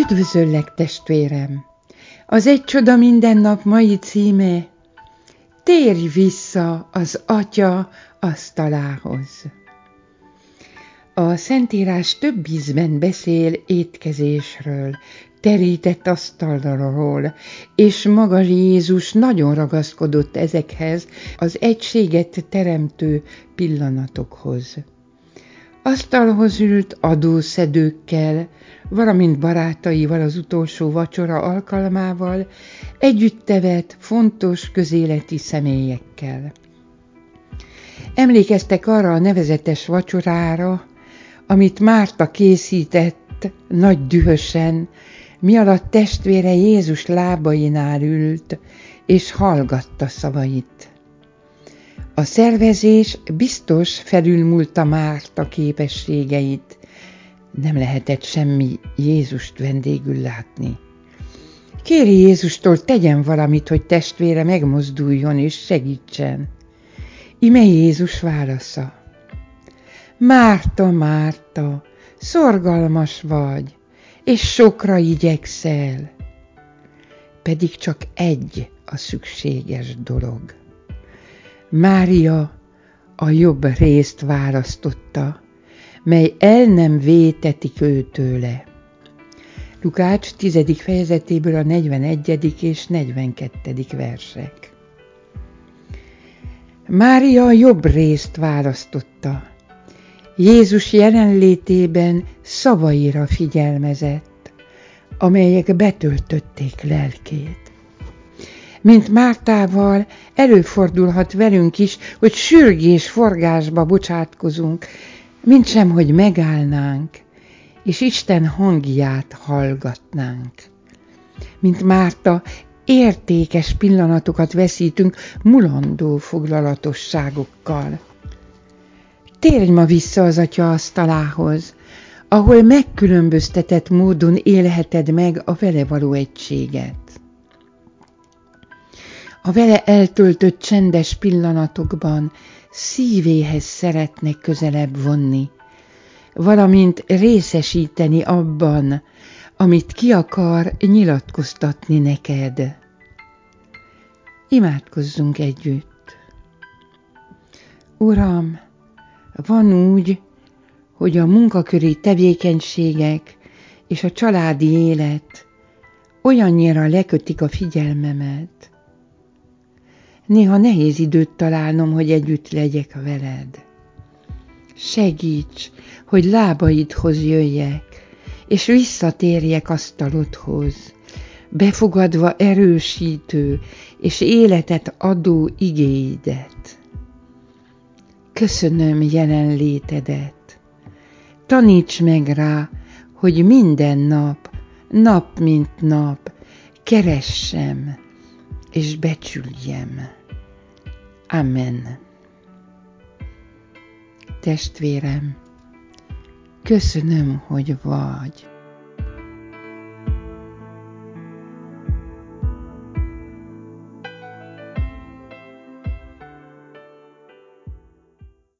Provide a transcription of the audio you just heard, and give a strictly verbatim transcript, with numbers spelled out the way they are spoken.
Üdvözöllek, testvérem! Az Egy csoda minden nap mai címe: Térj vissza az Atya asztalához. A Szentírás több ízben beszél étkezésről, terített asztalról, és maga Jézus nagyon ragaszkodott ezekhez az egységet teremtő pillanatokhoz. Asztalhoz ült adószedőkkel, valamint barátaival az utolsó vacsora alkalmával, együtt evett fontos közéleti személyekkel. Emlékeztek arra a nevezetes vacsorára, amit Márta készített nagy dühösen, mi alatt testvére Jézus lábainál ült, és hallgatta szavait. A szervezés biztos felülmúlta Márta képességeit, nem lehetett semmi Jézust vendégül látni. Kéri Jézustól, tegyen valamit, hogy testvére megmozduljon és segítsen. Ime Jézus válasza: Márta, Márta, szorgalmas vagy, és sokra igyekszel, pedig csak egy a szükséges dolog. Mária a jobb részt választotta, mely el nem vétetik őtőle. Lukács tizedik fejezetéből a negyvenegyedik és negyvenkettedik versek. Mária a jobb részt választotta. Jézus jelenlétében szavaira figyelmezett, amelyek betöltötték lelkét. Mint Mártával előfordulhat velünk is, hogy sürgés forgásba bocsátkozunk, mintsem, hogy megállnánk, és Isten hangját hallgatnánk. Mint Márta, értékes pillanatokat veszítünk mulandó foglalatosságokkal. Térj ma vissza az Atya asztalához, ahol megkülönböztetett módon élheted meg a vele való egységet. A vele eltöltött csendes pillanatokban szívéhez szeretnek közelebb vonni, valamint részesíteni abban, amit ki akar nyilatkoztatni neked. Imádkozzunk együtt. Uram, van úgy, hogy a munkaköri tevékenységek és a családi élet olyannyira lekötik a figyelmemet. Néha nehéz időt találnom, hogy együtt legyek veled. Segíts, hogy lábaidhoz jöjjek, és visszatérjek asztalodhoz, befogadva erősítő és életet adó igéidet. Köszönöm jelenlétedet. Taníts meg rá, hogy minden nap, nap mint nap keressem és becsüljem. Amen. Testvérem, köszönöm, hogy vagy.